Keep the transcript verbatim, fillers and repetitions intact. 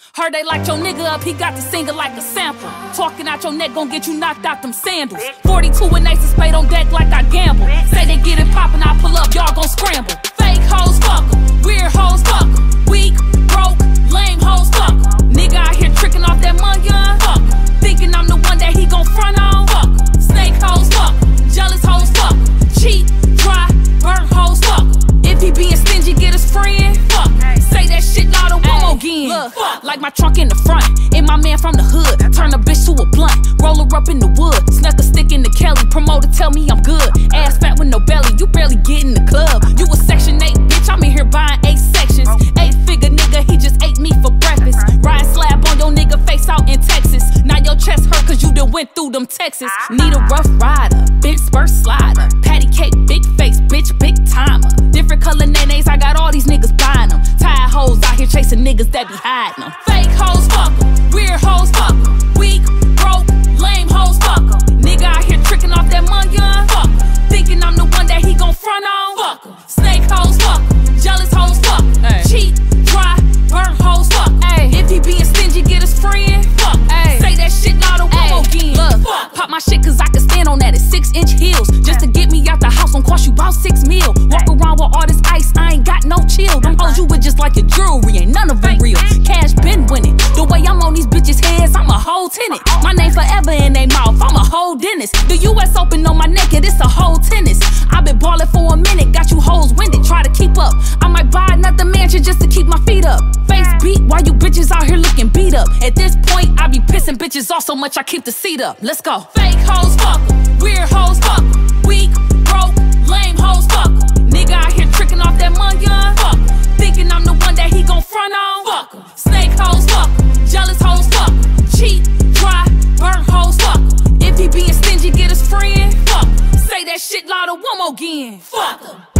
Heard they locked your nigga up, he got the singer like a sample. Talking out your neck gon' get you knocked out them sandals. forty-two and ace of spade on deck like I gamble. Say they get it poppin', I pull up, y'all gon' scramble. Fake hoes, fuck 'em. Weird hoes, fuck 'em. Weak, broke, lame hoes, fuck 'em. Nigga out here tricking off that money, fuck 'em. Thinking I'm the one that he gon' front on, fuck 'em. Snake hoes, fuck 'em. Jealous hoes, fuck 'em. Cheat, dry, burnt hoes, fuck 'em. If he being stingy, get his friend, fuck 'em. Say that shit loud and one more again. Look, like my trunk in the front, and my man from the hood. Turn a bitch to a blunt, roll her up in the wood. Snuck a stick in the Kelly, promoter tell me I'm good. Ass fat with no belly, you barely get in the club. You a section eight, bitch, I'm in here buying eight sections. Eight figure nigga, he just ate me for breakfast. Ride slab on your nigga face out in Texas. Now your chest hurt cause you done went through them Texas. Need a rough rider, big spur slider. Patty cake, big face, bitch, big timer. Different color nays, I got all these niggas buying them. Tired hoes out here chasing niggas that be hiding them. Fake hoes, fuck 'em. Weird hoes, fuck 'em. Weak, broke, lame hoes, fuck 'em. Nigga out here tricking off that money, fuck 'em. Thinking I'm the one that he gon' front on, fuck 'em. Snake hoes, fuck 'em. Jealous hoes, fuck 'em. Cheat, dry, burnt hoes, fuck 'em. If he being stingy, get his friend, fuck 'em. Say that shit louder, one more again. Look, fuck. Pop my shit cause I can stand on that at six inch heels. Just to get me out the house gon' cost you about six mil. Walk around with all this ice, I ain't got no chill. Them hoes you with just like your jewelry, ain't none of it real. Cash been winning. The way I'm on these bitches' heads, I'm a whole tenant. My name forever in they mouth, I'm a whole dentist. The U S Open on my neck, and it's a whole tennis. I been ballin' for a minute, got you hoes winded. Try to keep up, I might buy another mansion just to keep my feet up. Face beat while you bitches out here looking beat up. At this point, I be pissing bitches off so much I keep the seat up. Let's go. Fake hoes, fuck 'em. Weird hoes, fuck 'em. Weak, broke, lame hoes, fuck 'em. Nigga out here tricking off that money, fuck 'em. Thinking I'm the one that he gon' front on, fuck 'em. Snake hoes, fuck 'em. Jealous hoes, fuck 'em. Cheat, dry, burnt hoes, fuck 'em. If he being stingy, get his friend, fuck 'em. Say that shit louder, one more again, fuck 'em.